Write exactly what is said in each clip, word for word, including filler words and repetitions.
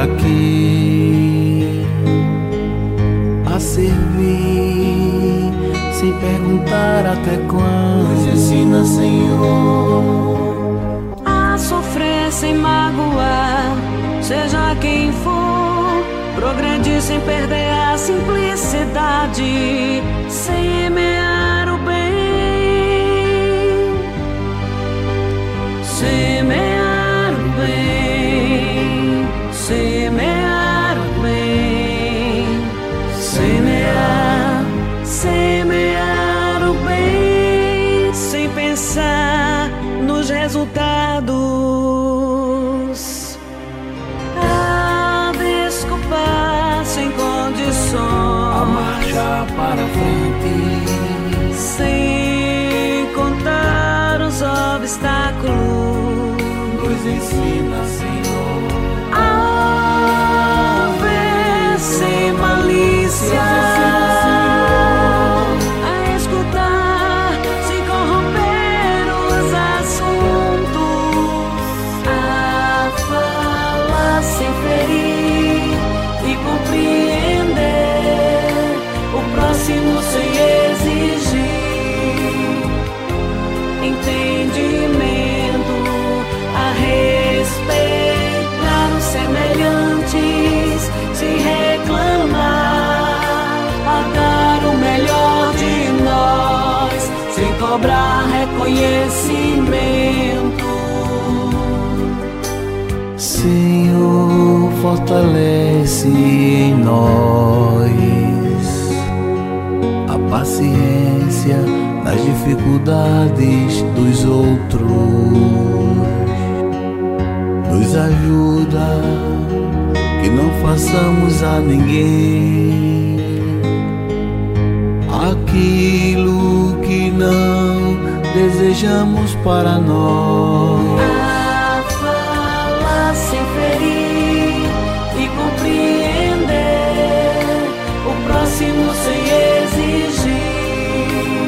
aqui a servir, sem perguntar até quando. Nos ensina, Senhor, a sofrer sem magoar, seja quem for, progredir sem perder a simplicidade, semear o bem, semear o bem, semear o bem, semear, semear o bem, sem pensar nos resultados, a desculpar sem condições, a marchar para frente, sem contar os obstáculos. Nos ensina, Senhor, a ver sem malícia, a escutar sem corromper os assuntos, a falar sem ferir e compreender o próximo sem exigir entendimento, a respeitar os semelhantes sem reclamar, a dar o melhor de nós sem cobrar reconhecimento. Senhor, fortalece em nós a paciência nas dificuldades dos outros. Nos ajuda que não façamos a ninguém aquilo que não desejamos para nós. A falar sem ferir e compreender o próximo sem exigir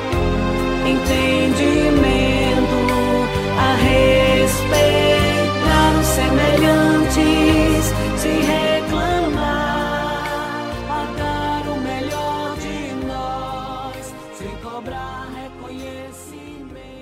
entendimento, a respeitar os semelhantes sem reclamar, a dar o melhor de nós sem cobrar reconhecimento.